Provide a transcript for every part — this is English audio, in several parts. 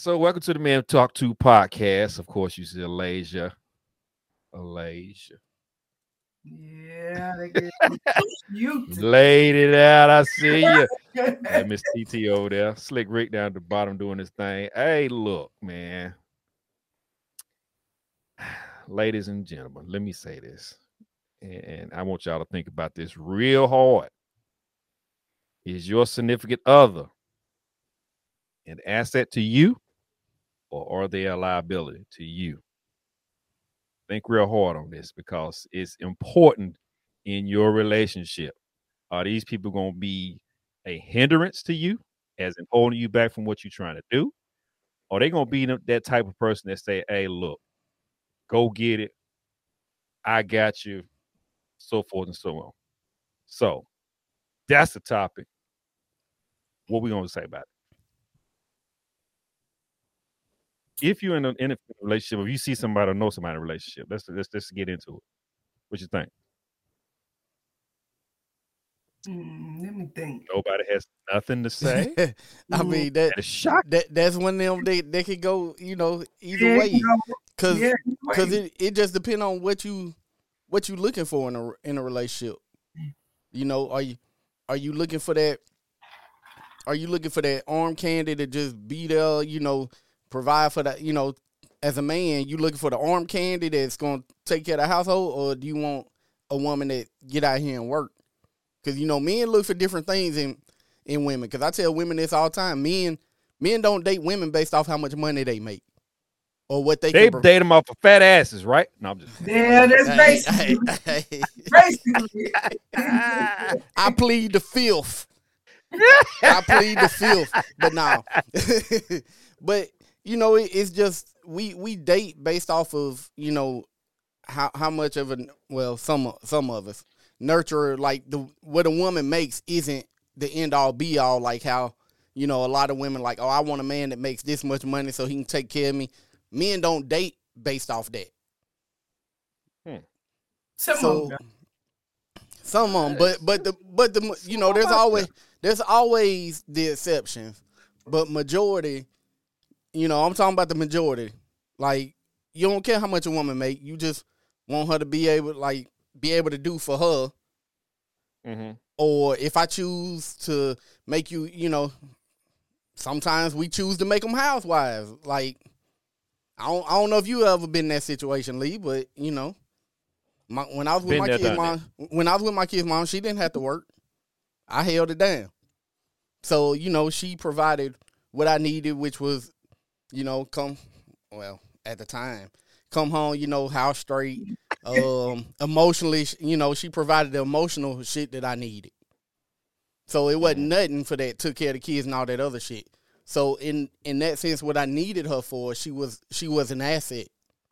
So welcome to the Man Talk 2 podcast. Of course, you see Alasia. Yeah, they get you. Laid it out. I see you. Miss TT over there. Slick Rick down at the bottom doing his thing. Hey, look, man. Ladies and gentlemen, let me say this. And I want y'all to think about this real hard. Is your significant other an asset to you, or are they a liability to you? Think real hard on this because it's important in your relationship. Are these people going to be a hindrance to you, as in holding you back from what you're trying to do? Or are they going to be that type of person that say, hey, look, go get it. I got you, so forth and so on. So that's the topic. What we going to say about it? If you're in a relationship, if you see somebody or know somebody in a relationship, let's get into it. What you think? Let me think. Nobody has nothing to say. I mean That is shocking. that's one of them they could go, either way. Cause it just depends on what you looking for in a relationship. Are you looking for that? Are you looking for that arm candy to just be there, provide for that, as a man, you looking for the arm candy that's gonna take care of the household, or do you want a woman that get out here and work? Because men look for different things in women. Because I tell women this all the time: men don't date women based off how much money they make or what they date them off of fat asses, right? No, I'm just that's basically. Basically, I plead the filth. I plead the filth, but no. But it's just we date based off of how much of some of us nurture, like what a woman makes isn't the end all be all, like how a lot of women like, oh, I want a man that makes this much money so he can take care of me. Men don't date based off that. Some of them, but there's always the exceptions, but majority, I'm talking about the majority. Like, you don't care how much a woman make, you just want her to be able to do for her. Mm-hmm. Or if I choose to make you, sometimes we choose to make them housewives. Like, I don't know if you ever been in that situation, Lee, but when I was with my kid's mom, she didn't have to work. I held it down. So, she provided what I needed, which was, at the time, come home, house straight. Emotionally, she provided the emotional shit that I needed. So it wasn't nothing for that, took care of the kids and all that other shit. So in that sense, what I needed her for, she was an asset.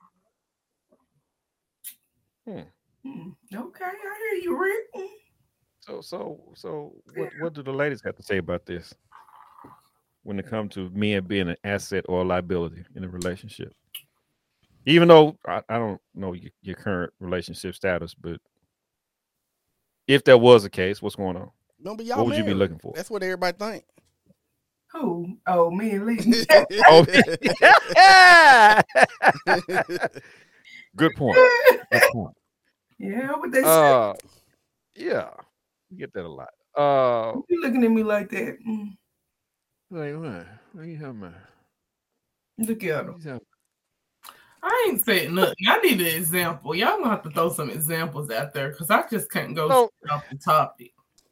Okay, I hear you, Rick. So what do the ladies have to say about this when it comes to men being an asset or a liability in a relationship? Even though I don't know your current relationship status, but if that was the case, what's going on? No, but y'all what would married. You be looking for? That's what everybody think. Who? Oh, me and Lee. Good point. Yeah, what they say. Yeah, you get that a lot. You looking at me like that? Like what? What you having? Look at him. I ain't saying nothing. I need an example. Y'all gonna have to throw some examples out there because I just can't go off the topic.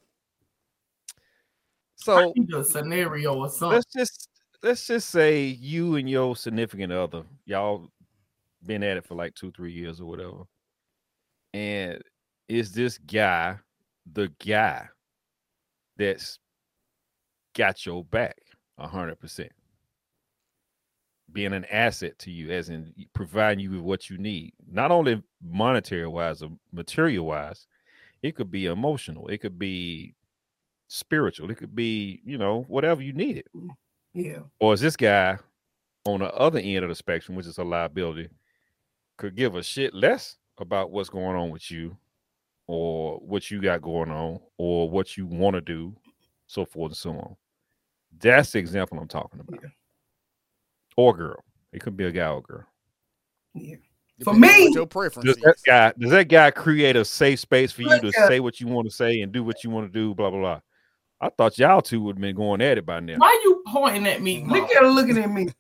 So I need a scenario or something. Let's just say you and your significant other, y'all been at it for like 2-3 years or whatever. And is this guy the guy that's got your back 100%? Being an asset to you, as in providing you with what you need, not only monetary wise or material wise, it could be emotional, it could be spiritual, it could be, whatever you needed. Yeah. Or is this guy on the other end of the spectrum, which is a liability, could give a shit less about what's going on with you or what you got going on or what you want to do, so forth and so on. That's the example I'm talking about. Yeah. or girl. It could be a guy or girl. Yeah. Depending For me, on what your preference Does is. that guy create a safe space for you to Yeah. say what you want to say and do what you want to do? Blah blah blah. I thought y'all two would have been going at it by now. Why you pointing at me? look at her looking at me.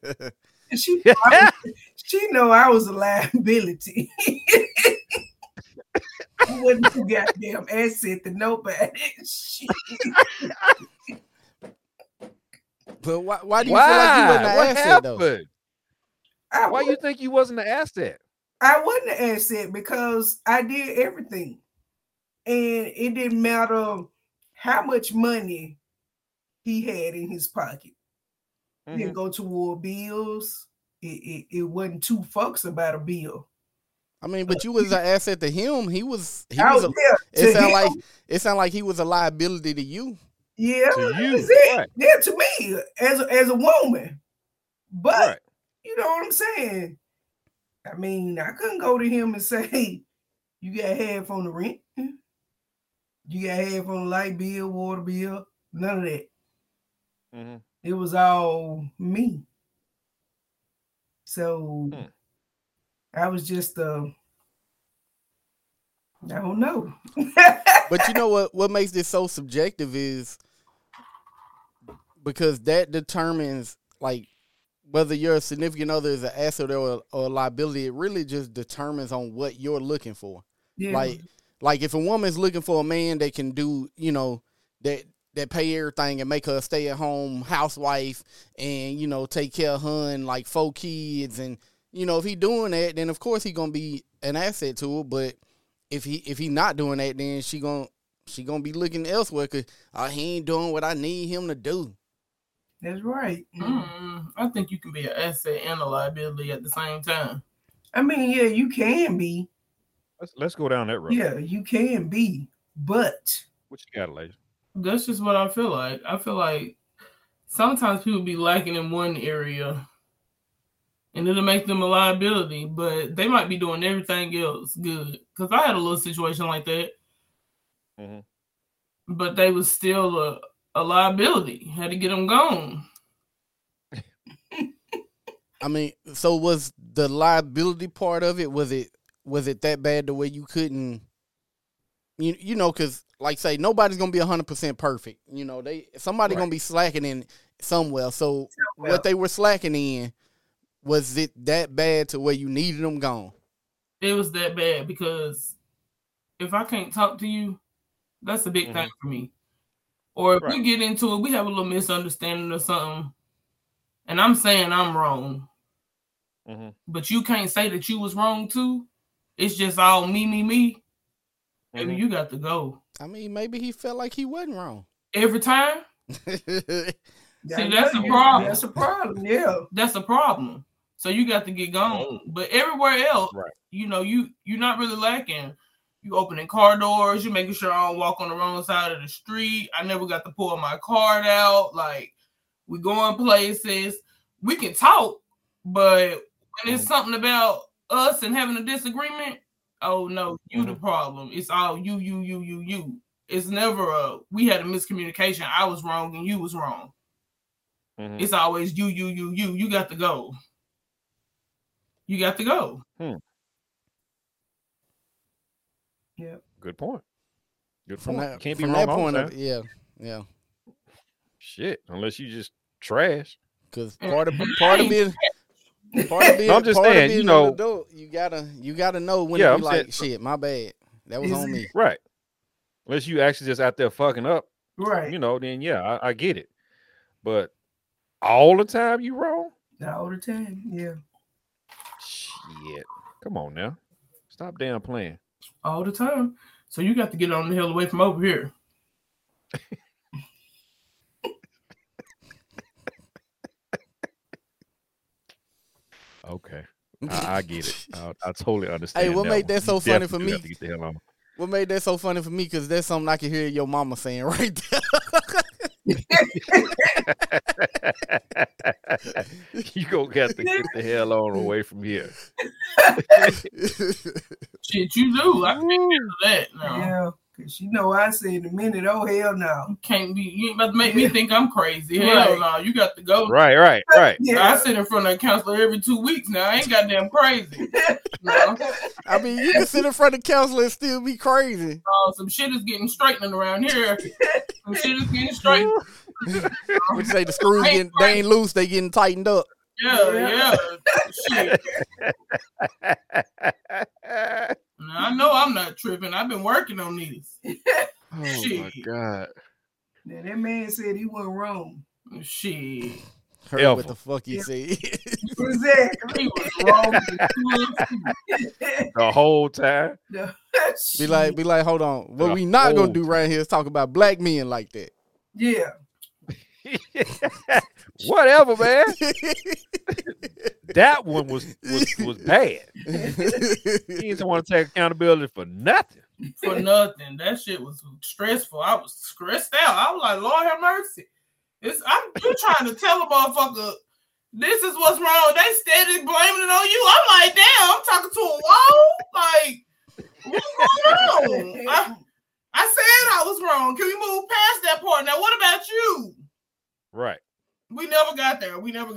She know I was a liability. I wasn't a goddamn asset to nobody. But why do you feel like you wasn't an What asset though? happened? Why you think you wasn't an asset? I wasn't an asset because I did everything. And it didn't matter how much money he had in his pocket. He didn't go toward bills. It wasn't two fucks about a bill. I mean, but you was an asset to him. He was It sounded like he was a liability to you. Yeah, To you, right. Yeah, to me as a woman. But Right. you know what I'm saying? I mean, I couldn't go to him and say, you got half on the rent. You got half on the light bill, water bill, none of that. Mm-hmm. It was all me. So I was just I don't know. But you know what makes this so subjective is because that determines like whether your significant other is an asset or a liability. It really just determines on what you're looking for. Yeah. Like if a woman's looking for a man that can do, you know, that pay everything and make her a stay-at-home housewife and, you know, take care of her and like 4 kids. And, you know, if he doing that, then of course he gonna be an asset to her. But if he not doing that, then she gonna be looking elsewhere because he ain't doing what I need him to do. That's right. I think you can be an asset and a liability at the same time. I mean, yeah, you can be. Let's go down that road. Yeah, you can be, but What you got, lady? That's just what I feel like. I feel like sometimes people be lacking in one area and it'll make them a liability, but they might be doing everything else good. Because I had a little situation like that, but they was still a liability. Had to get them gone. I mean, so was the liability part of it, was it that bad the way you couldn't, you know, because like say nobody's gonna be 100% perfect. You know, somebody gonna be slacking in somewhere. So what they were slacking in, was it that bad to where you needed them gone? It was that bad because if I can't talk to you, that's a big thing for me. Or if we get into it, we have a little misunderstanding or something, and I'm saying I'm wrong, but you can't say that you was wrong too. It's just all me. Maybe you got to go. I mean, maybe he felt like he wasn't wrong every time. See, that's a problem. That's a problem. Yeah, that's a problem. So you got to get gone. But everywhere else, you know, you're not really lacking. You opening car doors. You making sure I don't walk on the wrong side of the street. I never got to pull my card out. Like, we going places. We can talk, but when it's something about us and having a disagreement, oh no, you the problem. It's all you. It's never we had a miscommunication. I was wrong and you was wrong. It's always you. You got to go. You got to go. Yeah. Good point. From that, Can't be from wrong that point all of the yeah. Shit, unless you just trash. Because part of being I'm just saying, you know, an adult, you gotta know when to be like, shit, my bad. That was on me. Right. Unless you actually just out there fucking up. Right. You know, then yeah, I get it. But all the time you wrong? All the time, yeah. Shit. Come on now. Stop damn playing. All the time. So you got to get on the hell away from over here. Okay. I get it. I totally understand. Hey, what made that so funny for me? Have to get the hell on. What made that so funny for me? Because that's something I can hear your mama saying right there. You gonna have to get the hell on away from here. Shit, you do. I can get that now. Yeah, Cause you know I said a minute, oh hell no. Can't be, you ain't about to make me think I'm crazy. Hell no, you got to go. Right. Yeah. I sit in front of a counselor every 2 weeks now. I ain't goddamn crazy. No. I mean, you can sit in front of counselor and still be crazy. Some shit is getting straightening around here. Some shit is getting straightened. Would you say the screws they ain't loose, they getting tightened up? Yeah. Shit. Now, I know I'm not tripping. I've been working on these. Oh my God. Now that man said he wasn't wrong. Shit. Heard what the fuck he said. Exactly. He was wrong. The whole time. Be like, hold on. What we not gonna do right here is talk about black men like that. Yeah. Whatever, man. That one was bad. He didn't want to take accountability for nothing. For nothing. That shit was stressful. I was stressed out. I was like, Lord have mercy. I'm trying to tell a motherfucker this is what's wrong. They steady blaming it on you. I'm like, damn, I'm talking to a wall. Like, what's going on? I said I was wrong. Can we move past that part? Now, what about you? Right. We never got there.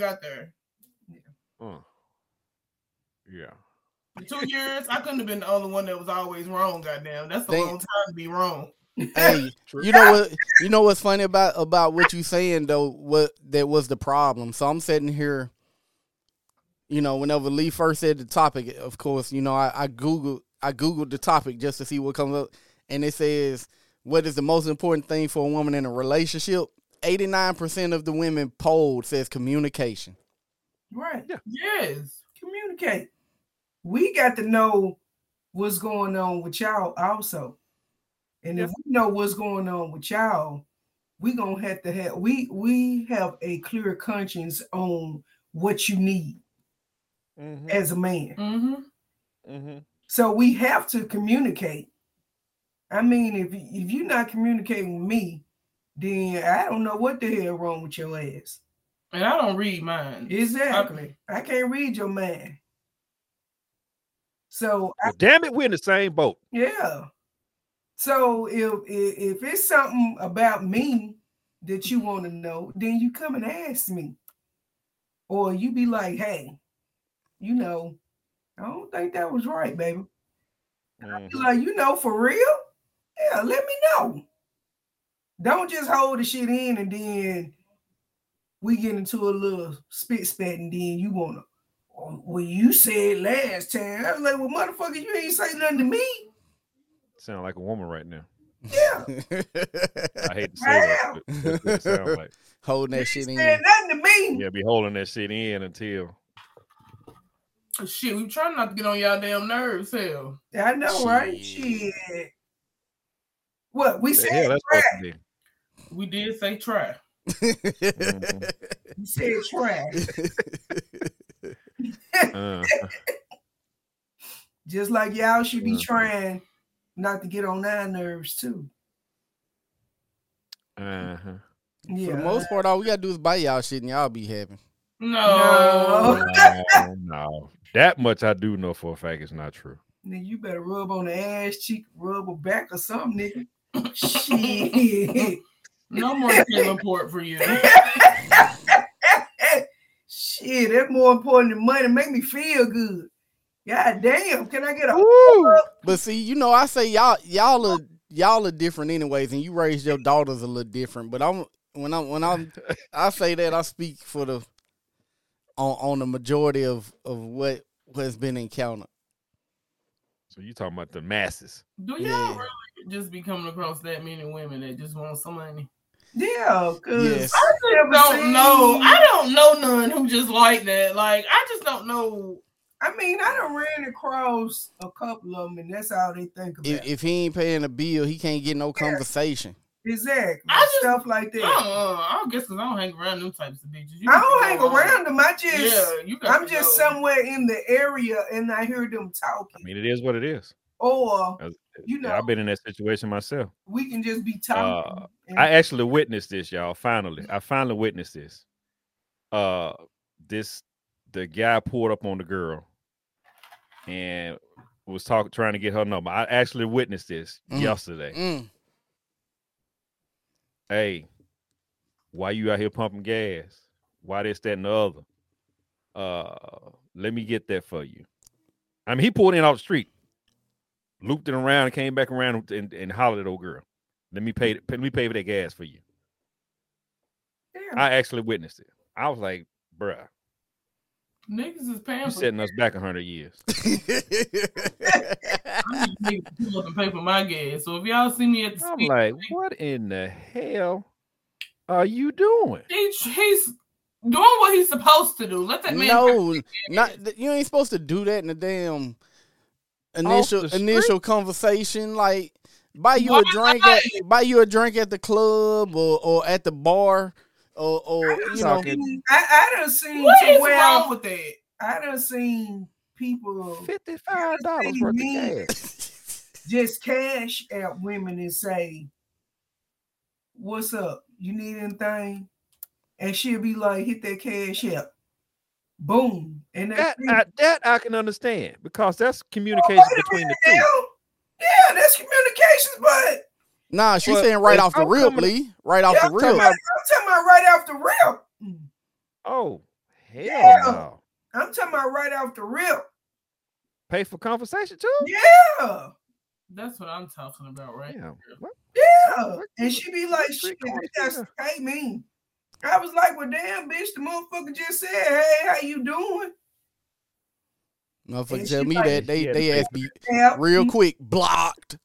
Yeah. For 2 years, I couldn't have been the only one that was always wrong. Goddamn, that's a long time to be wrong. Hey, you know what? You know what's funny about what you saying though? What that was the problem. So I'm sitting here. You know, whenever Lee first said the topic, of course, you know, I googled the topic just to see what comes up, and it says, "What is the most important thing for a woman in a relationship?" 89% of the women polled says communication. Right. Yeah. Yes. Communicate. We got to know what's going on with y'all also. And if we know what's going on with y'all, we gonna have to have we have a clear conscience on what you need as a man. So we have to communicate. I mean, if you're not communicating with me, then I don't know what the hell wrong with your ass. And I don't read mine. Exactly. I can't read your mind. So damn it, we're in the same boat. Yeah. So if it's something about me that you want to know, then you come and ask me. Or you be like, hey, you know, I don't think that was right, baby. I be like, you know, for real? Yeah, let me know. Don't just hold the shit in and then we get into a little spit spat and then you want to, well, you said last time. I was like, well, motherfucker, you ain't say nothing to me. Sound like a woman right now. Yeah. I hate to say that, but that's what it sounds like. Holding that shit in. Said nothing to me. Yeah, be holding that shit in until. Shit, we trying not to get on y'all damn nerves, hell. I know, right? Shit. What we said? That's try. We did say try. You said try. Just like y'all should be trying not to get on our nerves too. Yeah. For the most part, all we gotta do is buy y'all shit and y'all be happy. No. No. That much I do know for a fact is not true. Then you better rub on the ass cheek, rub her back or something, nigga. Shit. No more killing port for you. Shit, that's more important than money. Make me feel good. God damn, can I get a But see, you know, I say y'all are different anyways, and you raised your daughters a little different. But I say that I speak for the on the majority of what has been encountered. So you talking about the masses? Do y'all really just be coming across that many women that just want some money? Yeah, because I don't know none who just like that. Like, I just don't know. I mean, I done ran across a couple of them, and that's all they think about. If he ain't paying a bill, he can't get no conversation. Exactly. Stuff like that. I guess because I don't hang around them types of bitches. I don't hang around them. I'm just know. Somewhere in the area and I hear them talking. I mean, it is what it is. Or, you know, I've been in that situation myself. We can just be talking. I actually witnessed this, y'all. I finally witnessed this. The guy pulled up on the girl, and was trying to get her number. I actually witnessed this yesterday. Hey, why you out here pumping gas? Why this, that, and the other? Let me get that for you. I mean, he pulled in off the street, looped it around, and came back around and hollered at old girl. Let me pay for that gas for you. Damn. I actually witnessed it. I was like, bruh. Niggas is paying for setting us back 100 years. I need to pull up and pay for my gas. So if y'all see me at the I'm like, what in the hell are you doing? He's doing what he's supposed to do. Let that man. No, not you ain't supposed to do that in the damn initial conversation. Like buy you a drink at the club or at the bar. Or you know, I done seen what is wrong with that? I done seen people $55 worth of gas. Just cash out women and say, "What's up? You need anything?" And she'll be like, "Hit that cash out." Boom, and that I can understand because that's communication between the two. Yeah, that's communications, but. Nah, she's saying right off the rip, Lee. Right off the rip. I'm talking about right off the rip. Oh, hell no. I'm talking about right off the rip. Pay for conversation too? Yeah. That's what I'm talking about, right? Yeah. And she be like, shit, that's pay me. I was like, well, damn, bitch, the motherfucker just said, hey, how you doing? Motherfucker tell me that they ass be real quick blocked.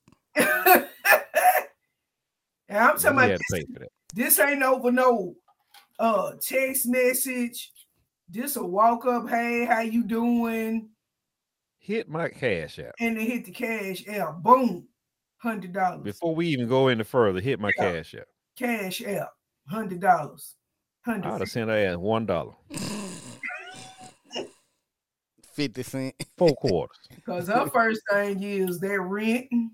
And I'm talking about this ain't over no text message. This a walk up, hey, how you doing? Hit my cash out. And then hit the cash out. Boom. $100. Before we even go any further, hit my cash out. Cash out. $100. I'd have sent her ass $1. 50 cents. 4 quarters. Because her first thing is they're renting.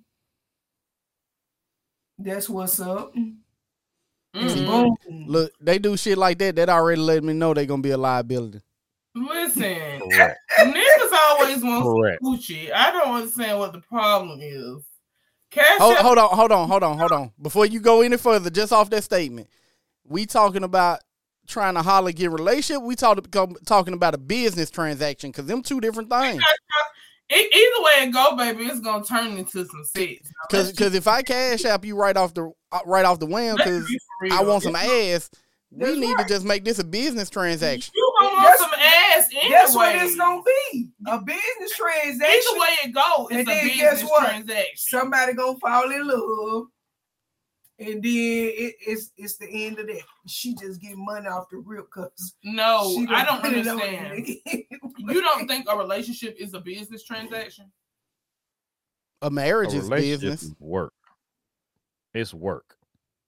That's what's up. Mm-hmm. Look, they do shit like that. That already let me know they're gonna be a liability. Listen, niggas always want Gucci. I don't understand what the problem is. Hold on. Before you go any further, just off that statement, we talking about trying to holler get relationship. We talking about a business transaction because them two different things. Either way it go, baby, it's gonna turn into some sex. Because if I cash app you right off the whim, because I want some ass, we need to just make this a business transaction. You gonna want some ass anyway. That's what it's gonna be. A business transaction. Either way it go, it's a business transaction. Somebody gonna fall in love. And then it's the end of that. She just get money off the rip because I don't understand. You don't think a relationship is a business transaction? A marriage is business. Is work. It's work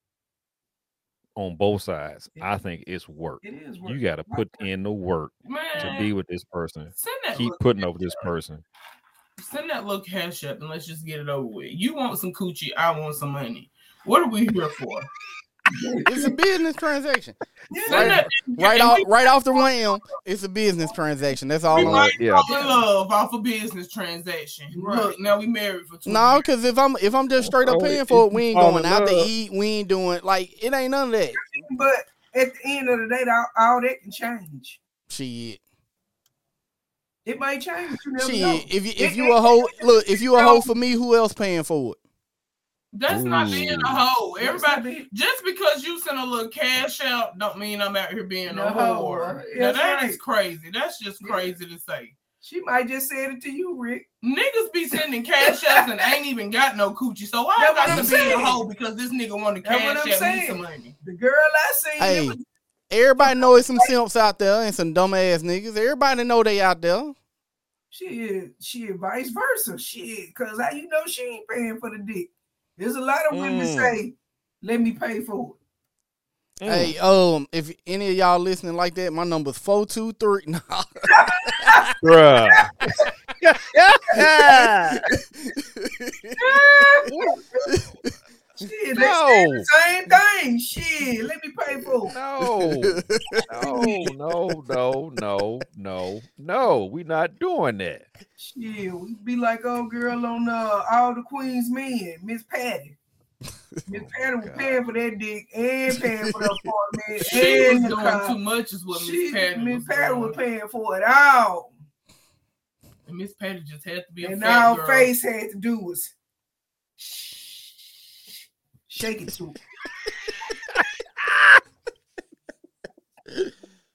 on both sides. I think it's work. It is work. You got to put in the work to be with this person. Keep putting over this person. Send that little cash up and let's just get it over with. You want some coochie, I want some money. What are we here for? It's a business transaction. Right off the whim, it's a business transaction. That's all. Love off a business transaction. Right. Look, now we married for 2 years. No, because if I'm just straight up paying for it, we ain't going out to eat. We ain't doing it ain't none of that. But at the end of the day, all that can change. Shit. It might change. You never know. If you a hoe, look. If you a hoe for me, who else paying for it? That's not being a hoe. Everybody, just because you send a little cash out, don't mean I'm out here being a whore. Now that is crazy. That's just crazy to say. She might just say it to you, Rick. Niggas be sending cash outs and ain't even got no coochie. So why I got to be a hoe because this nigga want to cash out me some money? The girl I seen. Hey, everybody know it's some simps out there and some dumb ass niggas. Everybody know they out there. She vice versa. Shit, because how you know she ain't paying for the dick? There's a lot of women say, "Let me pay for it." Hey, if any of y'all listening like that, my number's 423. No. Bruh. Shit, they say the same thing. Shit, let me pay for No. No. We not doing that. Shit, we be like old girl on All the Queen's Men, Miss Patty. Miss Patty was paying for that dick and paying for the apartment. She and was the doing car. too much is what Miss Patty was paying for it all. And Miss Patty just had to be a and fat all girl. Face had to do was shake it to it.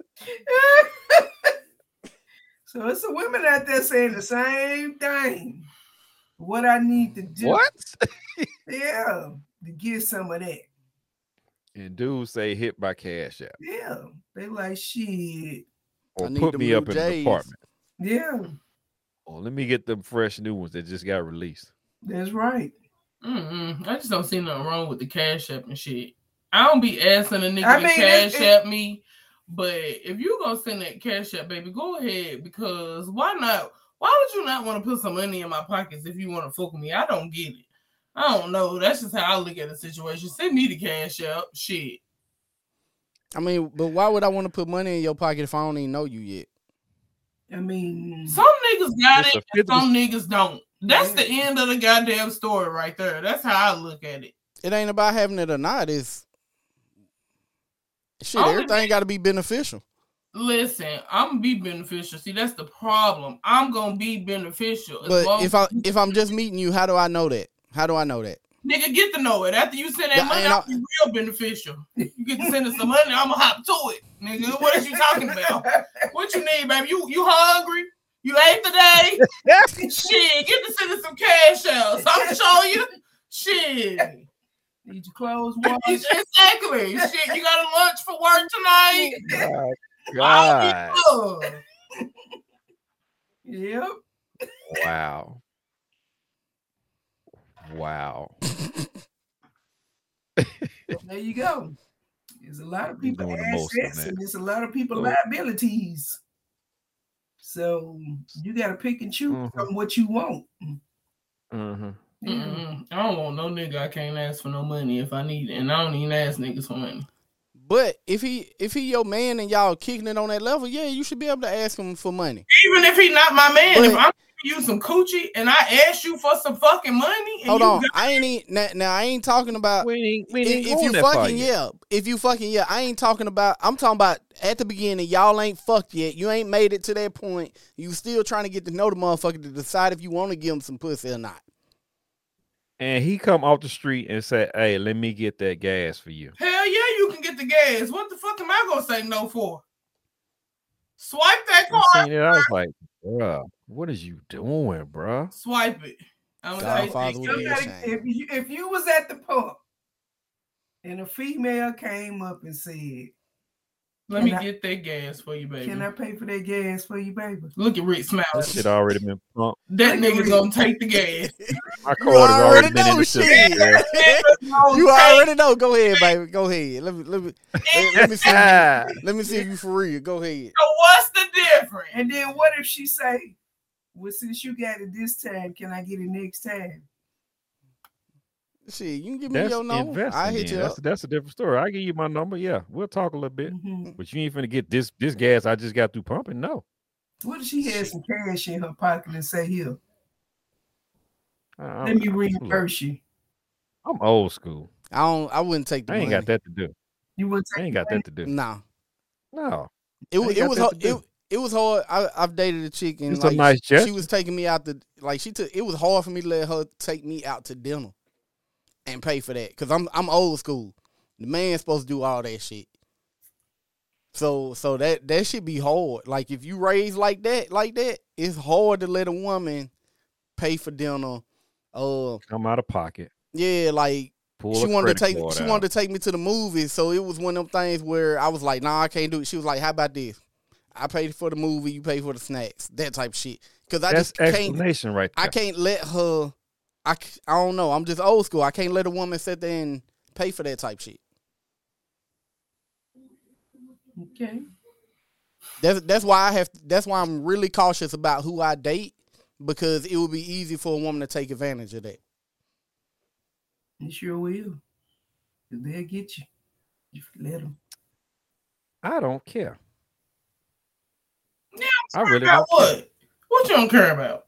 So it's some women out there saying the same thing. What I need to do. What? Yeah, to get some of that. And dudes say hit by Cash App. Yeah, they like shit. Or put me up in the apartment. Yeah. Or let me get them fresh new ones that just got released. That's right. I just don't see nothing wrong with the Cash App and shit. I don't be asking a nigga to Cash App me, but if you gonna send that Cash App, baby, go ahead, because why not? Why would you not want to put some money in my pockets if you want to fuck with me? I don't get it. I don't know. That's just how I look at the situation. Send me the Cash App. Shit. I mean, but why would I want to put money in your pocket if I don't even know you yet? I mean, some niggas got it, and some niggas don't. That's the end of the goddamn story right there. That's how I look at it. It ain't about having it or not. It's shit. Everything got to be beneficial. Listen, I'm gonna be beneficial. See, that's the problem. I'm gonna be beneficial. But if I'm just meeting you, how do I know that? How do I know that? Nigga, get to know it. After you send that money, I'll be real beneficial. You get to send us some money, I'm gonna hop to it. Nigga, what is you talking about? What you need, baby? You hungry? You ate today? Shit, get to send us some cash out. So I'm showing you. Shit. Need your clothes washed? Exactly. Shit, you got a lunch for work tonight? God. Yep. Wow. There you go. There's a lot of people assets and there's a lot of people liabilities. So you got to pick and choose from what you want. I don't want no nigga I can't ask for no money if I need it, and I don't even ask niggas for money. But if he your man and y'all kicking it on that level, yeah, you should be able to ask him for money. Even if he not my man, if I'm giving you some coochie and I ask you for some fucking money, and hold on, I ain't talking about if you fucking I ain't talking about. I'm talking about at the beginning, y'all ain't fucked yet. You ain't made it to that point. You still trying to get to know the motherfucker to decide if you want to give him some pussy or not. And he come off the street and say, "Hey, let me get that gas for you." Hell yeah, you can get the gas. What the fuck am I gonna say no for? Swipe that card. I was like, bruh, what is you doing, bruh? Swipe it. If you was at the pump and a female came up and said, "Let me get that gas for you, baby. Can I pay for that gas for you, baby?" Look at Rick smiling. This shit already been pumped. That nigga gonna take the gas. My card has already been in the system. You already know. Go ahead, baby. Go ahead. Let me see. Let me see if you for real. Go ahead. So what's the difference? And then what if she say, "Well, since you got it this time, can I get it next time?" Shit, you can give me your number. I hit you up. That's a different story. I give you my number. Yeah, we'll talk a little bit. But you ain't finna get this gas I just got through pumping. No. What if she had some cash in her pocket and say, "Here, let me reimburse you"? I'm old school. I wouldn't take the money. I ain't got that to do. You wouldn't take I ain't got that to do. No. It was hard. I've dated a chick and it's a nice gesture. She was taking me out it was hard for me to let her take me out to dinner and pay for that because I'm old school. The man's supposed to do all that shit. So that should be hard. Like if you raised like that, it's hard to let a woman pay for dinner. Come out of pocket. Yeah, like she wanted to take me to the movies. So it was one of them things where I was like, nah, I can't do it. She was like, how about this? I paid for the movie, you pay for the snacks, that type of shit. Because that's explanation right there. I can't let her. I don't know. I'm just old school. I can't let a woman sit there and pay for that type shit. Okay. That's why I'm really cautious about who I date, because it would be easy for a woman to take advantage of that. It sure will. They'll get you. You let them. I don't care. Yeah, I really about don't care. what? What you don't care about?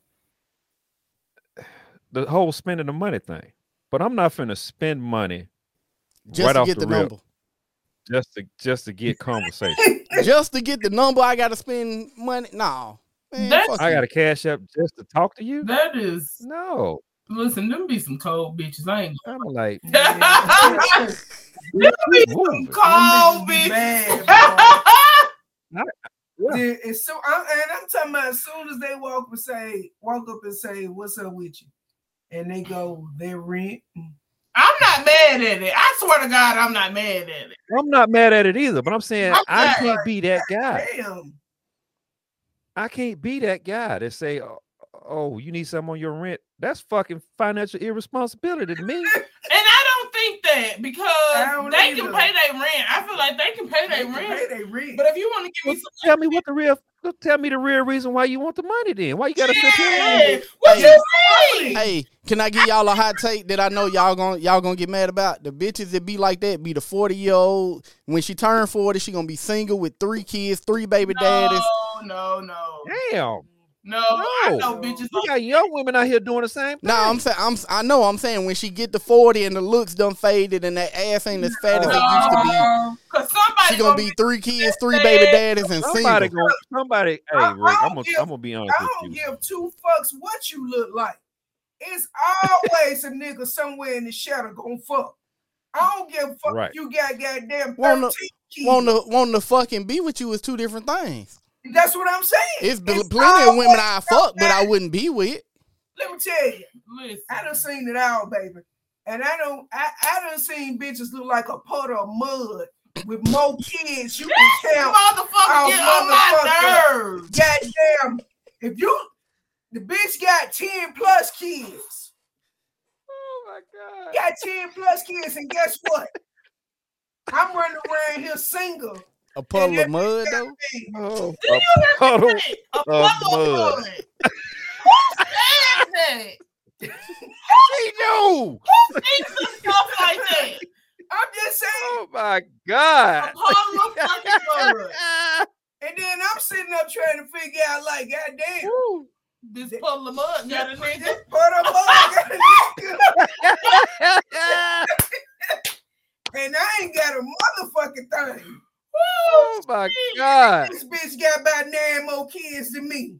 The whole spending the money thing. But I'm not finna spend money Just right to off get the the rip number. just to get conversation. Just to get the number, I gotta spend money. No. Man, That's- fuck I you. got to cash up just to talk to you? That is. No. Listen, them be some cold bitches. I ain't. I'm like, Them be some moving. cold Them bitches be bitches. bad, Yeah. Yeah, and so I'm talking about as soon as they walk up and say, "What's up with you?" and they go, "Their rent." I'm not mad at it. I swear to God, I'm not mad at it. I'm not mad at it either, but I'm saying I Okay. can't be that guy. Damn. I can't be that guy that say, oh, you need something on your rent. That's fucking financial irresponsibility to me. And I don't think that because they can either. pay their rent. I feel like they can pay their rent. But if you want to give me some, Tell me the real reason why you want the money then. Why you gotta sit here yeah, and what Hey. you mean? Hey, can I give y'all a hot take that I know y'all gonna get mad about? The bitches that be like that be the 40-year-old. When she turn 40, she gonna be single with 3 kids, 3 baby daddies. No. damn. No, I No. know bitches We like got young women out here doing the same thing. No, I'm saying when she get to 40 and the looks done faded and that ass ain't as fat as it used to be. Because somebody She gonna be 3 kids, 3 baby daddies, and Somebody single. Hey, I Rick, I'm don't gonna be honest I with don't you. give 2 fucks what you look like. It's always a nigga somewhere in the shadow gonna fuck. I don't give a fuck Right. if you got goddamn 13 Wanna- kids. Wanting to fucking be with you is 2 different things. That's what I'm saying. It's plenty of always women I fuck, but something. I wouldn't be with. Let me tell you, listen. I done seen it all, baby. And I done seen bitches look like a puddle of mud with more kids you can You count. motherfucker get on my nerves. Goddamn, the bitch got 10 plus kids. Oh my God. Got 10 plus kids, and guess what? I'm running around here single. A puddle of mud, though. Oh, Do you a puddle Hey, a of puddle of mud. mud. Who says that? She knew. Who thinks of stuff like that? I'm just saying. Oh my A God. puddle of fucking mud. And then I'm sitting up trying to figure out, like, goddamn, Woo. This puddle of mud got a nigga. this puddle of mud got a nigga, and I ain't got a motherfucking thing. Oh my God. This bitch got about 9 more kids than me.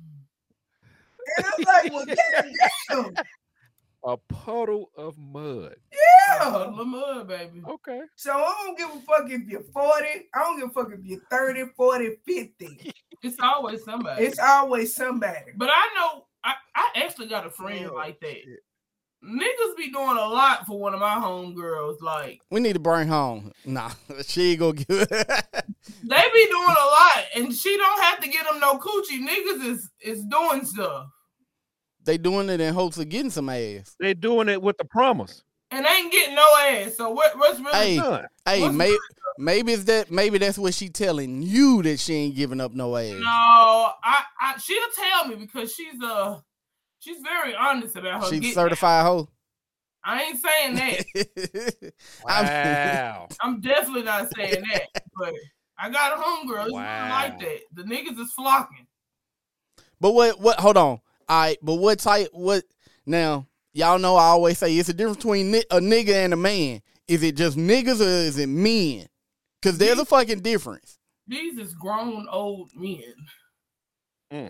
And I'm like, well, goddamn. A puddle of mud. A Yeah. puddle of mud, baby. Okay. So I don't give a fuck if you're 40. I don't give a fuck if you're 30, 40, 50. It's always somebody. It's always somebody. But I know I actually got a friend like that. Niggas be doing a lot for one of my homegirls. Like, We need to bring home. Nah, she ain't gonna give it. they be doing a lot, and she don't have to get them no coochie. Niggas is doing stuff. They doing it in hopes of getting some ass. They doing it with the promise. And ain't getting no ass. So what's really Hey, Done. hey, What's maybe that's what she telling you, that she ain't giving up no ass. No, I she'll tell me because she's very honest about her. She's getting certified hoe. that. I ain't saying that. Wow. I'm definitely not saying that. But I got a homegirl. It's Wow. really like that. The niggas is flocking. But what? Hold on. All right, but what type? What now? Y'all know I always say it's a difference between a nigga and a man. Is it just niggas or is it men? Because there's a fucking difference. These is grown old men. Mm.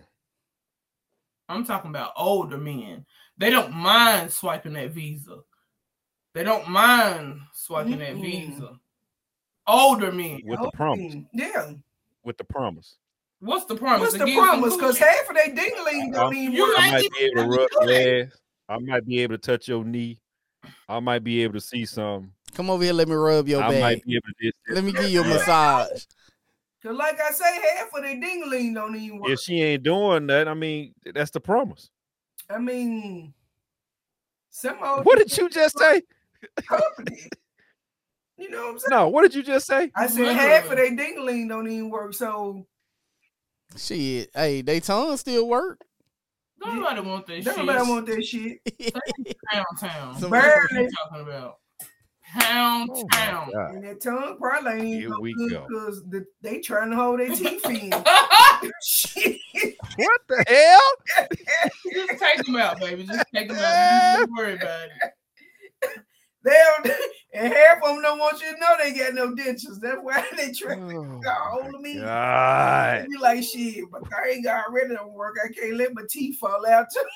I'm talking about older men. They don't mind swiping that visa. They don't mind swiping that visa. Older men. With the promise. Yeah. With the promise. What's the promise? What's To the give some promise? Because coochie? half of they ding-a-ling don't even You work. I ain't might be able to even rub do your ass. I might be able to touch your knee. I might be able to see something. Come over here, let me rub your I back. might be able to do this. Let me give you a massage. Because like I say, half of they ding-a-ling don't even work. If she ain't doing that, I mean, that's the promise. I mean, some old What did you just say? company. You know what I'm saying? No, what did you just say? I said half of they ding-a-ling don't even work. So Shit, hey, they tongue still work. Nobody want that shit. nobody want that shit. Downtown. Some- That's what you talking about. town. And that tongue probably ain't Here no we good go. because they trying to hold their teeth in. Shit. What the hell? Just take them out, baby. Just take them out. Don't worry about it. And half of them don't want you to know they got no dentures. That's why they try to hold them in. God. You like, shit, my thing already don't work. I can't let my teeth fall out too.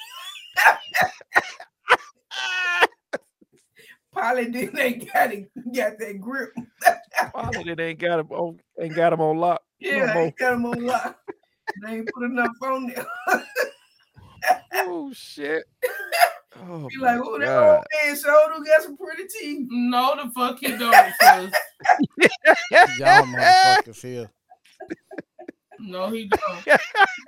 Probably didn't ain't got that grip. Probably they ain't got him on lock. Yeah, ain't got him on lock. They ain't put enough on there. Oh shit. Oh, you like, oh, that old man shoulder got some pretty teeth. No, the fuck he don't. Y'all motherfuckers here. No, he don't.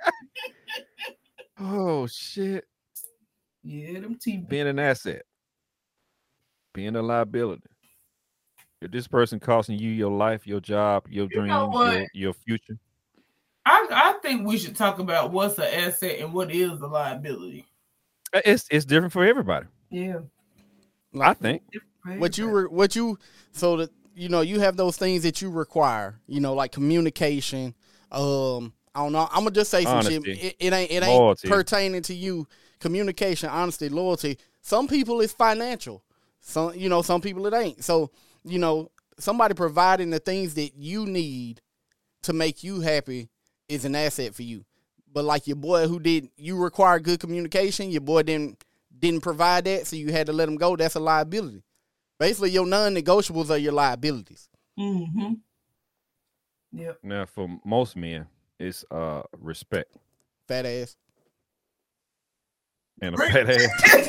Oh shit. Yeah, them teeth. Being an asset. Being a liability. If this person costing you your life, your job, your dreams, your future. I think we should talk about what's an asset and what is a liability. It's different for everybody. Yeah, I think. So that you have those things that you require. Like communication. I don't know. I'm gonna just say some honesty. shit. It ain't Loyalty. Pertaining to you. Communication, honesty, loyalty. Some people it's financial. Some people it ain't. So somebody providing the things that you need to make you happy is an asset for you. But like your boy you require good communication, your boy didn't provide that, so you had to let him go. That's a liability. Basically, your non-negotiables are your liabilities. Mm-hmm. Yep. Now, for most men, it's respect. Fat ass. And a fat ass.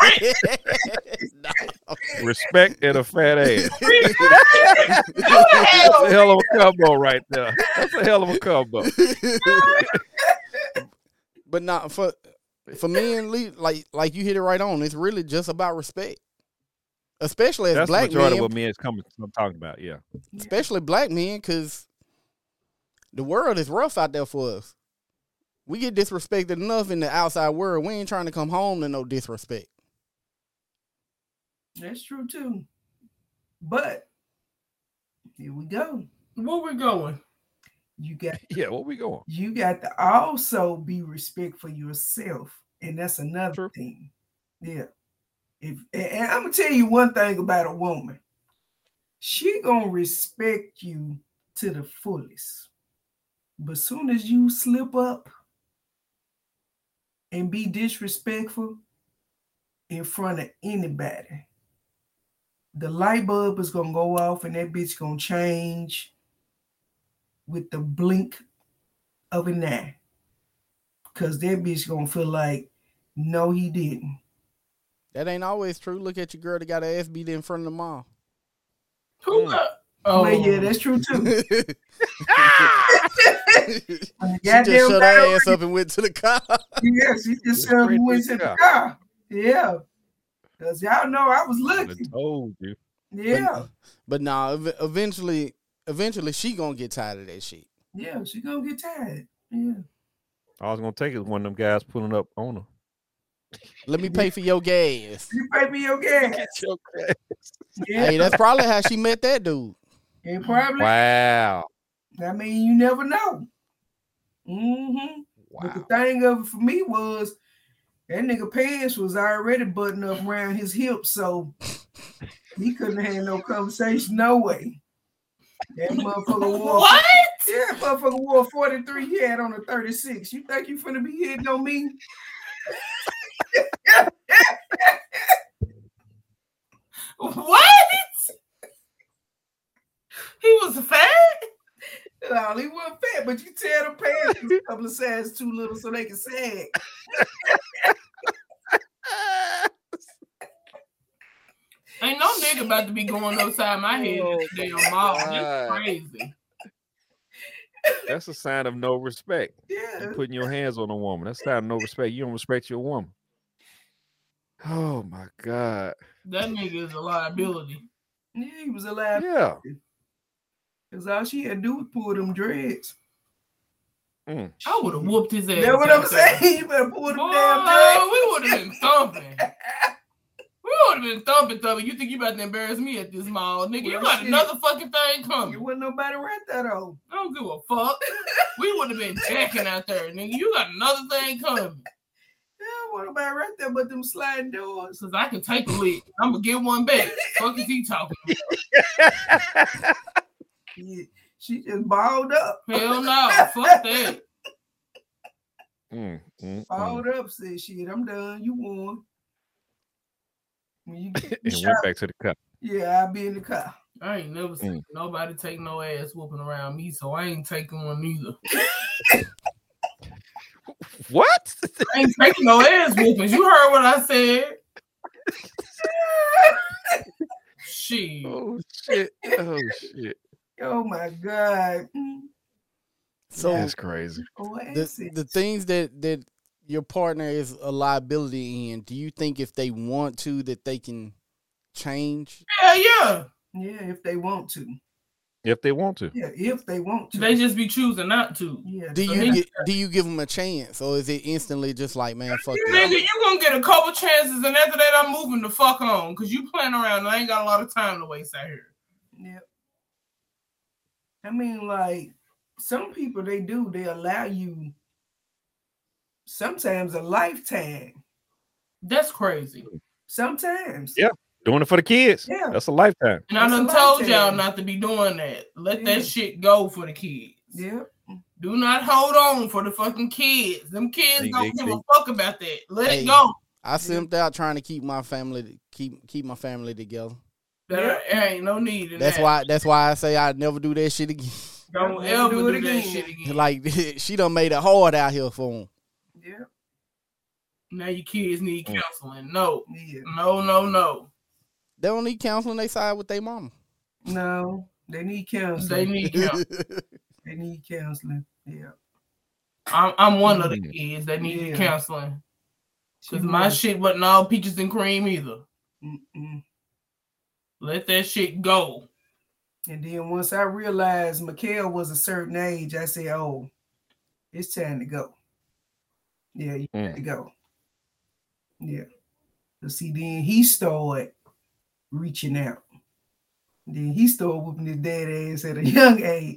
Respect and a fat ass. That's a hell of a combo right there. That's a hell of a combo. But not for men, like you hit it right on. It's really just about respect, especially as black men. That's the majority of what men is I'm talking about. Yeah, especially black men, because the world is rough out there for us. We get disrespected enough in the outside world. We ain't trying to come home to no disrespect. That's true too. But here we go. Where we going? Where we going? You got to also be respectful for yourself, and that's another thing. Yeah. And I'm gonna tell you one thing about a woman. She gonna respect you to the fullest. But soon as you slip up and be disrespectful in front of anybody, the light bulb is gonna go off and that bitch gonna change with the blink of an eye. Because that bitch gonna feel like, no, he didn't. That ain't always true. Look at your girl that got her ass beat in front of the mall. Who? Well, yeah, that's true too. She just shut her ass up and went to the car. Yeah, she just shut up and went to the car. Yeah. Because y'all know I was lucky. I told you. Yeah. But nah, eventually she gonna get tired of that shit. Yeah, she gonna get tired. Yeah. I was gonna take it one of them guys pulling up on her. Let me pay for your gas. You pay for your gas. Get your gas. Yeah. Hey, that's probably how she met that dude. And probably. Wow. I mean, you never know. Mm-hmm. Wow. But the thing of it for me was that nigga pants was already buttoned up around his hips, so he couldn't have had no conversation. No way. That motherfucker wore what? Yeah, motherfucker wore 43. He had on a 36. You think you finna be hitting on me? What? He was fat? No, he wasn't fat, but you tell them pants was a couple of sizes too little so they can sag. Ain't no nigga about to be going upside my head in the damn mall. That's crazy. That's a sign of no respect. Yeah. You're putting your hands on a woman. That's a sign of no respect. You don't respect your woman. Oh my God. That nigga is a liability. Yeah, he was a liability. Yeah. Because all she had to do was pull them dreads. I would have whooped his ass. That's what I'm saying. You better pull them damn dreads. We would have been thumping. We would have been thumping. You think you about to embarrass me at this mall, nigga? You got another fucking thing coming. You wasn't nobody right there though. I don't give a fuck. We would have been jacking out there, nigga. You got another thing coming. Yeah, what about right there but them sliding doors? Cause I can take a lick. I'm gonna get one back. Fuck is he talking about? Yeah, she just balled up. Hell no, fuck that. Balled up, said shit, I'm done. You won. When you get and went back to the car. Yeah, I'll be in the car. I ain't never seen nobody take no ass whooping around me, so I ain't taking one neither. What? I ain't taking no ass whoopings. You heard what I said. Shit. Oh shit. Oh shit. Oh my God. So that's crazy. The things that your partner is a liability in, do you think if they want to that they can change? Yeah. Yeah, if they want to. If they want to. Yeah, if they want to. They just be choosing not to. Yeah. Do you give them a chance, or is it instantly just like, man, fuck that? Nigga, you gonna get a couple chances, and after that, I'm moving the fuck on, because you playing around, and I ain't got a lot of time to waste out here. Yeah. I mean, like, some people, they allow you sometimes a lifetime. That's crazy. Sometimes. Yeah. Doing it for the kids. Yeah. That's a lifetime. And I done told y'all not to be doing that. Let that shit go for the kids. Yeah. Do not hold on for the fucking kids. Them kids don't give a fuck about that. Let it go. I simped out trying to keep my family together. There ain't no need in that. That's why I say I'd never do that shit again. Don't ever do that shit again. Like, she done made it hard out here for them. Yeah. Now your kids need counseling. No. Yeah. No. They don't need counseling. They side with their mama. No, they need counseling. They need counseling. They need counseling. Yeah. I'm one of the kids that need counseling. Because my shit wasn't all peaches and cream either. Let that shit go. And then once I realized Mikhail was a certain age, I said, oh, it's time to go. Yeah, you got to go. Yeah. So see, then he started reaching out. Then he started whooping his dad ass at a young age.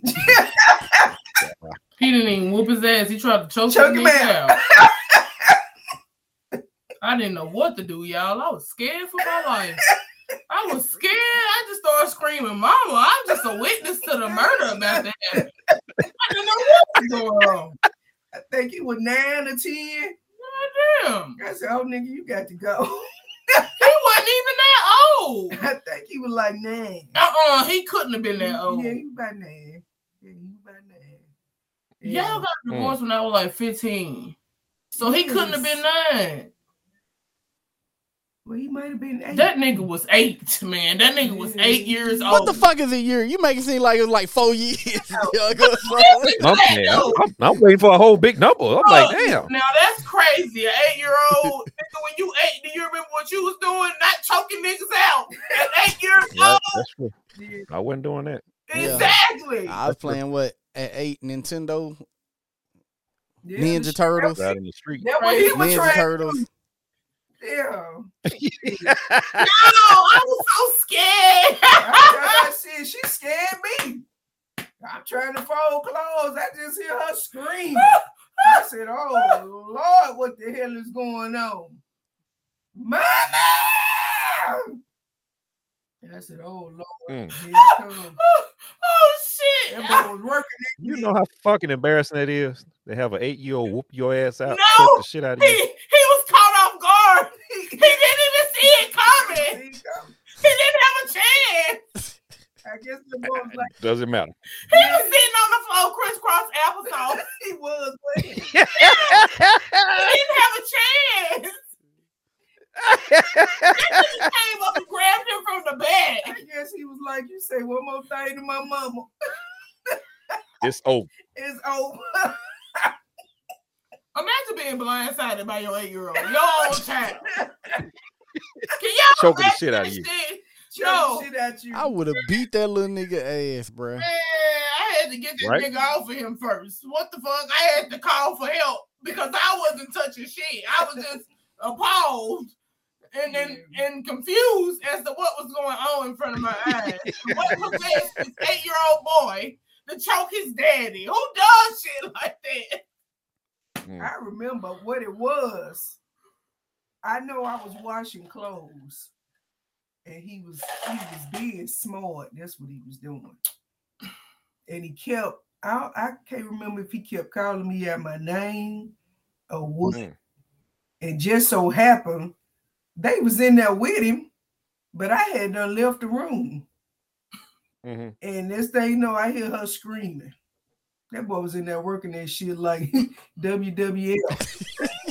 He didn't even whoop his ass. He tried to choke him out. I didn't know what to do, y'all. I was scared for my life. I was scared. I just started screaming, Mama, I'm just a witness to the murder about that. I didn't know what was going on. I think he was 9 or 10. Damn. I said, oh, nigga, you got to go. He wasn't even that old. I think he was like 9. He couldn't have been that old. Yeah, he was about 9. Y'all got divorced when I was like 15. So he couldn't have been 9. Well, he might have been 8. That nigga was 8, man. That nigga was 8 years old. What the fuck is a year? You make it seem like it was like 4 years. I'm waiting for a whole big number. I'm like, damn. Now that's crazy. An 8-year-old. Nigga, when you 8, do you remember what you was doing? Not choking niggas out. At 8 years old. That's true. I wasn't doing that. Exactly. I was playing what at 8 Nintendo. Ninja Turtles. Out in the street. That what he was Ninja Turtles. Yeah. No, I was so scared. I said she scared me. I'm trying to fold clothes. I just hear her scream. I said, oh Lord, what the hell is going on? Mama! I said, oh Lord. Oh shit. That boy was working. You know how fucking embarrassing that is? They have an 8-year-old whoop your ass out, no, choke the shit out of you. He was caught off guard. He didn't even see it coming. He didn't have a chance. I guess the boy was like, doesn't matter. He was sitting on the floor, crisscross applesauce. He was. He didn't have a chance. He came up and grabbed him from the bed. I guess he was like, you say one more thing to my mama. It's over. It's over. Imagine being blindsided by your 8-year-old, your own child. Can y'all choking the shit out of you? No. Shit at you. I would have beat that little nigga ass, bro. Man, I had to get this nigga off of him first. What the fuck? I had to call for help because I wasn't touching shit. I was just appalled. and confused as to what was going on in front of my eyes. What possessed this 8-year-old boy to choke his daddy? Who does shit like that? I remember what it was. I know I was washing clothes, and he was being smart. That's what he was doing. And he kept, I can't remember if he kept calling me out my name or what. And just so happened, they was in there with him, but I had done left the room. And this thing, you know, I hear her screaming. That boy was in there working that shit like WWF.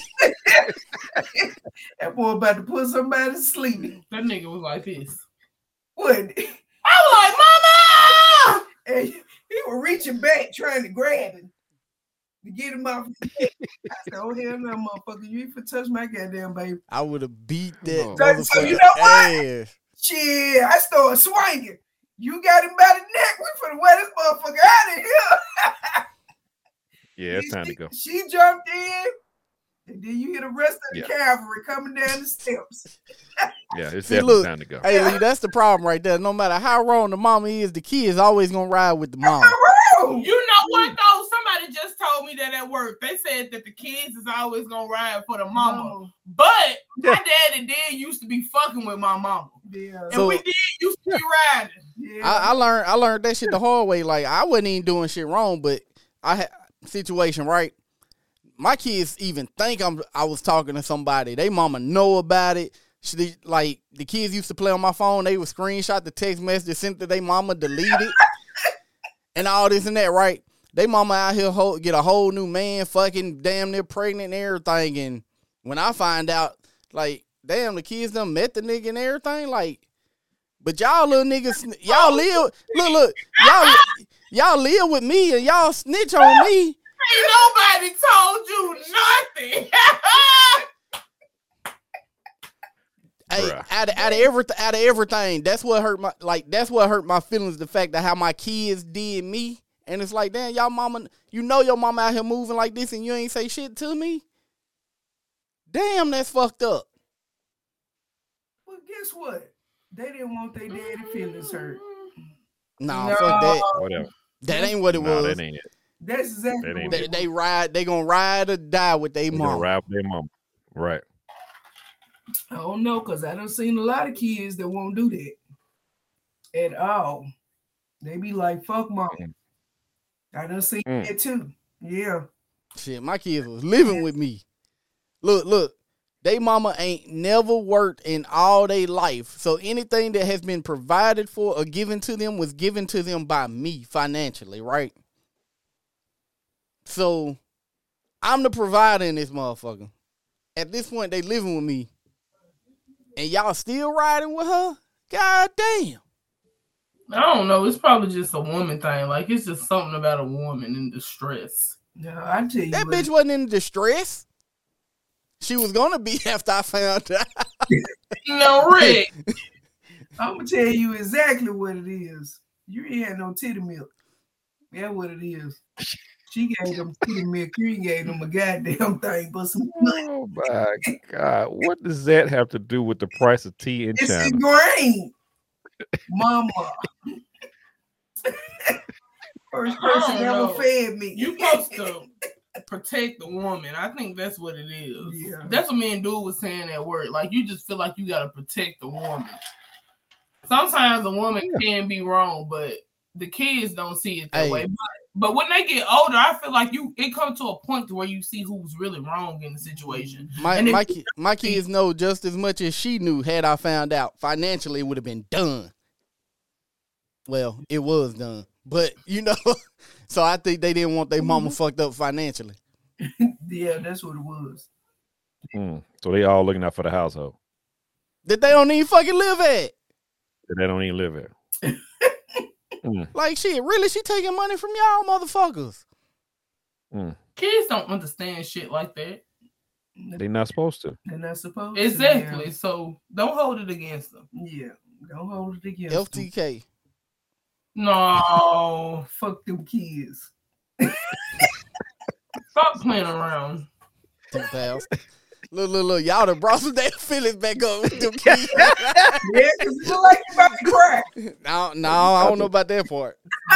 That boy about to put somebody to sleep. That nigga was like this. What? I was like, Mama! And he was reaching back trying to grab him to get him off his head. I said, oh hell no, motherfucker, you ain't for touch my goddamn baby. I would have beat that motherfucker. So you know what? Shit, I started swinging. You got him by the neck. We finna wear this motherfucker out of here. Yeah, it's time to go. She jumped in, and then you hear the rest of the cavalry coming down the steps. Yeah, it's definitely time to go. Hey, Lee, that's the problem right there. No matter how wrong the mama is, the kid is always gonna ride with the mama. You know what though? Somebody just told me that at work. They said that the kids is always gonna ride for the mama. But my daddy did used to be fucking with my mama. Yeah. And we did used to be riding. Yeah. I learned that shit the hard way. Like I wasn't even doing shit wrong, but I had situation, right? My kids even think I was talking to somebody. They mama know about it. Like the kids used to play on my phone. They would screenshot the text message, sent to their mama, delete it, and all this and that, right? They mama out here get a whole new man, fucking damn near pregnant and everything. And when I find out, like, damn, the kids done met the nigga and everything, like, but y'all little niggas, y'all live, look, y'all live with me and y'all snitch on me. Ain't nobody told you nothing. Hey, out of everything, that's what hurt my feelings. The fact that how my kids did me, and it's like, damn, y'all mama, you know your mama out here moving like this, and you ain't say shit to me. Damn, that's fucked up. Well, guess what? They didn't want their daddy feelings hurt. Nah, fuck that. Whatever. That ain't what it was. That ain't it. That's exactly what they gonna ride or die with their mom. Ride with their mom. Right. I don't know, because I done seen a lot of kids that won't do that at all. They be like, fuck mom. I done seen that too. Yeah. Shit, my kids was living with me. Look, they mama ain't never worked in all their life. So anything that has been provided for or given to them was given to them by me financially, right? So I'm the provider in this motherfucker. At this point, they living with me. And y'all still riding with her? God damn. I don't know. It's probably just a woman thing. Like, it's just something about a woman in distress. No, I tell you that bitch wasn't in distress. She was gonna be after I found out. No, Rick. I'm gonna tell you exactly what it is. You ain't had no titty milk. That's what it is. She gave them titty milk. You gave them a goddamn thing, but some. Oh my God! What does that have to do with the price of tea in China? It's grain, mama. First person ever fed me. You supposed to protect the woman. I think that's what it is. Yeah. That's what me and Dude was saying at work. Like, you just feel like you gotta protect the woman. Sometimes a woman can be wrong, but the kids don't see it that way. But when they get older, I feel like it comes to a point to where you see who's really wrong in the situation. My kids know just as much as she knew. Had I found out financially, it would have been done. Well, it was done, but so I think they didn't want their mama fucked up financially. Yeah, that's what it was. So they all looking out for the household that they don't even fucking live at. That they don't even live at. Like, shit, really? She taking money from y'all motherfuckers. Kids don't understand shit like that. They're not supposed to. They're not supposed to. Exactly. Yeah. So don't hold it against them. Yeah. Don't hold it against them. FTK. No. Fuck them kids. Stop playing around. 2 pals. Look, y'all done brought some damn feelings back up with them kids. Yeah, because you look like you about to cry. No, I don't know about that part.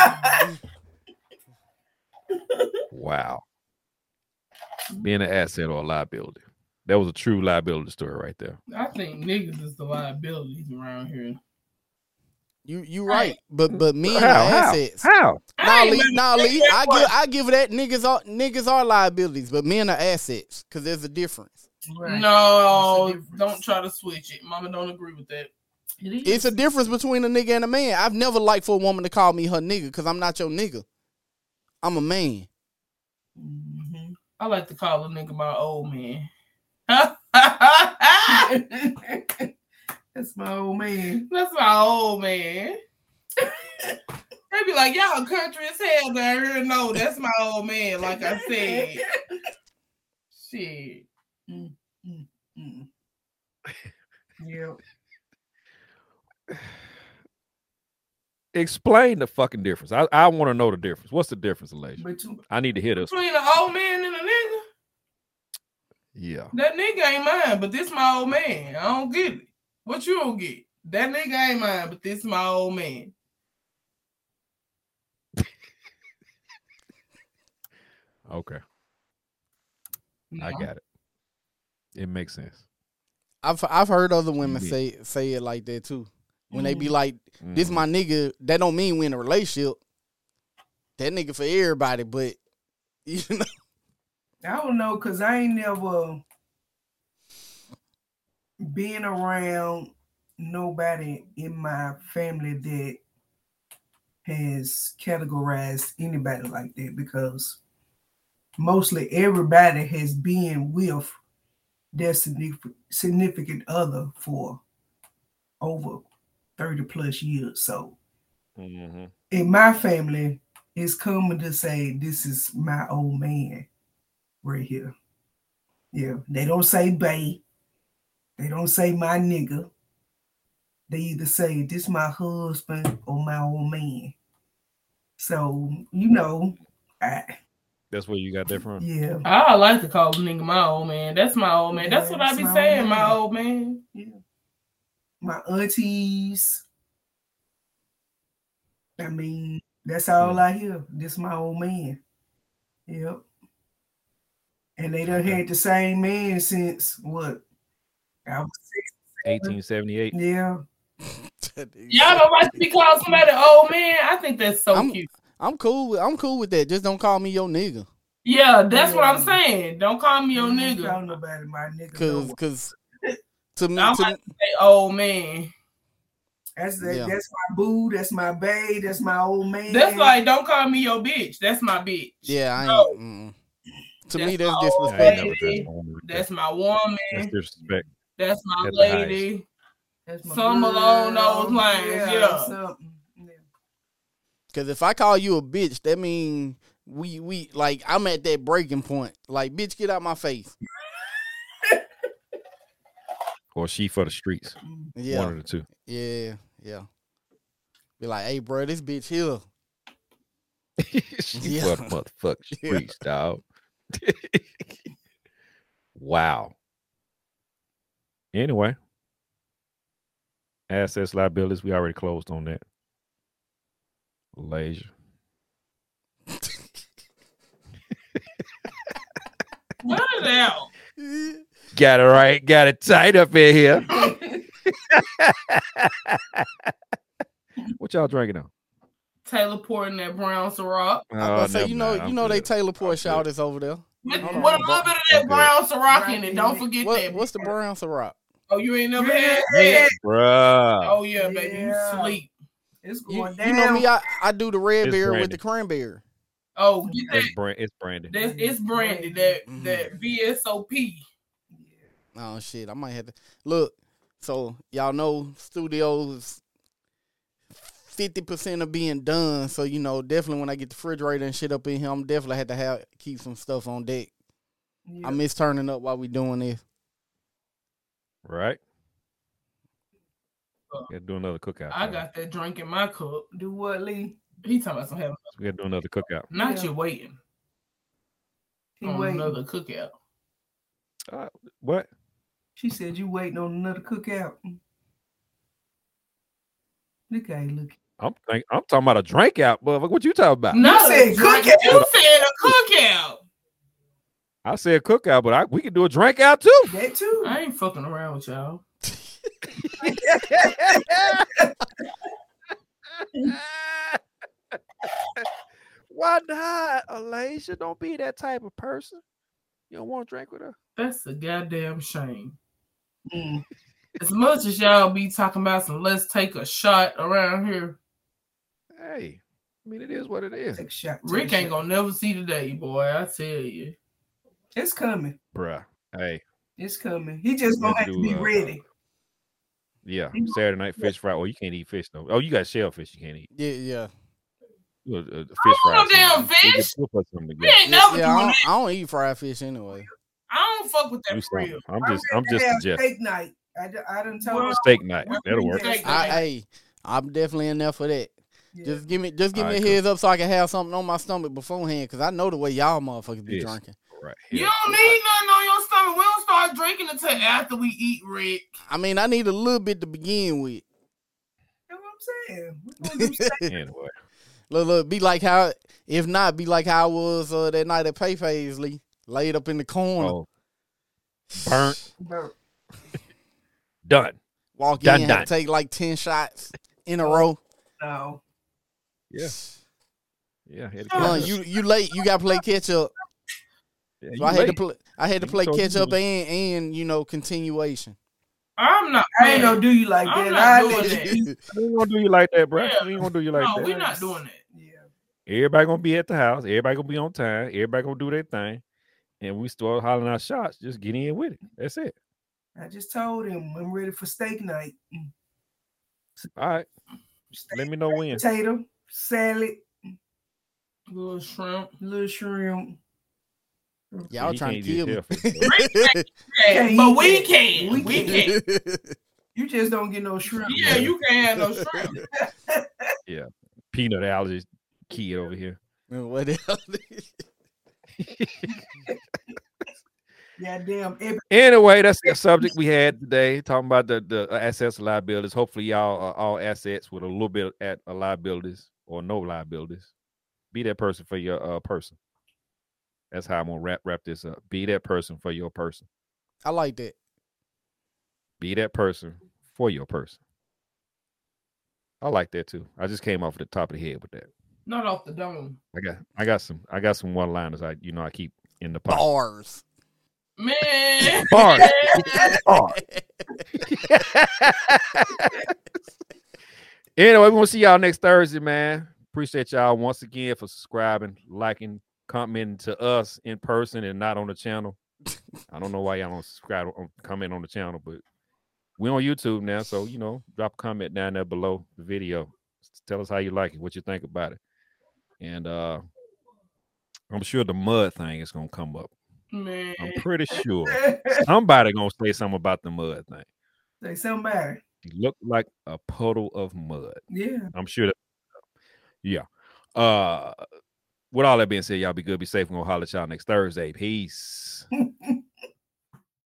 Wow. Being an asset or a liability. That was a true liability story right there. I think niggas is the liabilities around here. You right, but men How? are assets. How? Nah, Lee, I give that niggas are liabilities, but men are assets because there's a difference. Right. No, don't try to switch it. Mama don't agree with that. It's a difference between a nigga and a man. I've never liked for a woman to call me her nigga because I'm not your nigga. I'm a man. Mm-hmm. I like to call a nigga my old man. That's my old man. That's my old man. They be like, y'all country as hell down here. No, that's my old man, like I said. Shit. Yeah. Explain the fucking difference. I want to know the difference. What's the difference, Elijah? I need to hear this. Between an old man and a nigga? Yeah. That nigga ain't mine, but this my old man. I don't get it. What you don't get? That nigga ain't mine, but this my old man. Okay. No. I got it. It makes sense. I've heard other women say it like that too. When they be like, this my nigga, that don't mean we in a relationship. That nigga for everybody, but you know. I don't know, cause I ain't never been around nobody in my family that has categorized anybody like that, because mostly everybody has been with their significant other for over 30 plus years. So in my family, it's common to say, this is my old man right here. Yeah, they don't say bae. They don't say my nigga. They either say, this my husband or my old man. So, you know, that's where you got that from? Yeah. I like to call a nigga my old man. That's my old man. That's what I be saying, my old man. Yeah. My aunties. I mean, that's all I hear. This my old man. Yep. And they done had the same man since what? I was 1878. Yeah. Y'all don't like to be called somebody old man? I think that's so cute. I'm cool with that. Just don't call me your nigga. Yeah, that's what I'm saying. Don't call me your nigga. Don't call nobody my nigga. Cause to me, I'm about to say old man. That's my boo. That's my bae. That's my old man. That's like, don't call me your bitch. That's my bitch. Yeah, I ain't. To me, that's disrespectful. That's my woman. That's disrespect. That's my lady. That's my some along those lines. Yeah. Because if I call you a bitch, that means we like I'm at that breaking point. Like, bitch, get out my face. Or she for the streets. Yeah. One of the two. Yeah. Be like, hey, bro, this bitch here. She for the motherfucking streets, dog. Wow. Anyway. Assets, liabilities, we already closed on that. Leisure. What is out? Got it right. Got it tight up in here. What y'all drinking on? Taylor pouring that brown Ciroc. You know they Taylor pour showers over there. With a little bit of that brown Ciroc in it. Don't forget that. What's the brown Ciroc? Oh, you ain't never had that? Bruh. Oh, yeah, baby. You sleep. It's going down. You know me, I do the red beer with the cranberry. Oh, get that. It's brandy. It's brandy. That VSOP. Oh, shit. I might have to. Look, so y'all know studios 50% of being done. So, you know, definitely when I get the refrigerator and shit up in here, I'm definitely had to keep some stuff on deck. Yep. I miss turning up while we doing this. Right. Gotta do another cookout. I got that drink in my cup. Do what, Lee? He talking about some heaven. We gotta do another cookout. Not you waiting. On another cookout. What? She said you waiting on another cookout. Look how you looking. I'm talking about a drink out, but what you talking about? No, you said cookout. You said a cookout. I said cookout, but we can do a drink out too. That too. I ain't fucking around with y'all. Why not, Alicia? Don't be that type of person. You don't want to drink with her. That's a goddamn shame. As much as y'all be talking about some let's take a shot around here. Hey, I mean, it is what it is. Take a shot. Rick ain't gonna never see the day, boy. I tell you. It's coming. Bruh. Hey. It's coming. He just gonna have to be ready. Yeah, Saturday night fish fry. Oh, you can't eat fish though. Oh, you got shellfish you can't eat. Yeah. Fish fry. No damn fish. We ain't never doing that. I don't eat fried fish anyway. I don't fuck with that for real. I'm just suggesting. Steak night. I done told him. Steak night. That'll work. I'm definitely in there for that. Yeah. Just give me a heads up so I can have something on my stomach beforehand, because I know the way y'all motherfuckers be drinking. Right. You don't need nothing on your stomach. We don't start drinking until after we eat, Rick. I mean, I need a little bit to begin with. That's what I'm saying. Anyway. Look, be like how I was that night at Payfays, Lee. Laid up in the corner. Oh. Burnt. Done. Walk in, had to take like 10 shots in a row. No. Yeah. Yeah. You late. You got to play catch up. Yeah, so I had to play catch up and continuation. I ain't gonna do you like that. I ain't gonna do you like that, bro. I ain't gonna do you like that. No, we're not doing that. Yeah. Everybody gonna be at the house. Everybody gonna be on time. Everybody gonna do their thing. And we start hollering our shots. Just get in with it. That's it. I just told him I'm ready for steak night. All right. Let me know when. Potato, salad, little shrimp. Y'all trying to kill me. But we can. We can. You just don't get no shrimp. Yeah, you can't have no shrimp. Yeah. Peanut allergies kid over here. What else? Goddamn. Anyway, that's the subject we had today, talking about the assets and liabilities. Hopefully, y'all are all assets with a little bit at liabilities or no liabilities. Be that person for your person. That's how I'm gonna wrap this up. Be that person for your person. I like that. Be that person for your person. I like that too. I just came off the top of the head with that. Not off the dome. I got some one-liners. I keep in the pocket. Bars. Man. Bars. Anyway, we want to see y'all next Thursday, man. Appreciate y'all once again for subscribing, liking, commenting to us in person and not on the channel. I don't know why y'all don't subscribe or comment on the channel, but we're on YouTube now, so drop a comment down there below the video. Tell us how you like it, what you think about it. And I'm sure the mud thing is gonna come up. Man. I'm pretty sure somebody gonna say something about the mud thing. Say somebody. You look like a puddle of mud. Yeah. I'm sure that. Yeah. With all that being said, y'all be good, be safe. We're gonna holler at y'all next Thursday. Peace.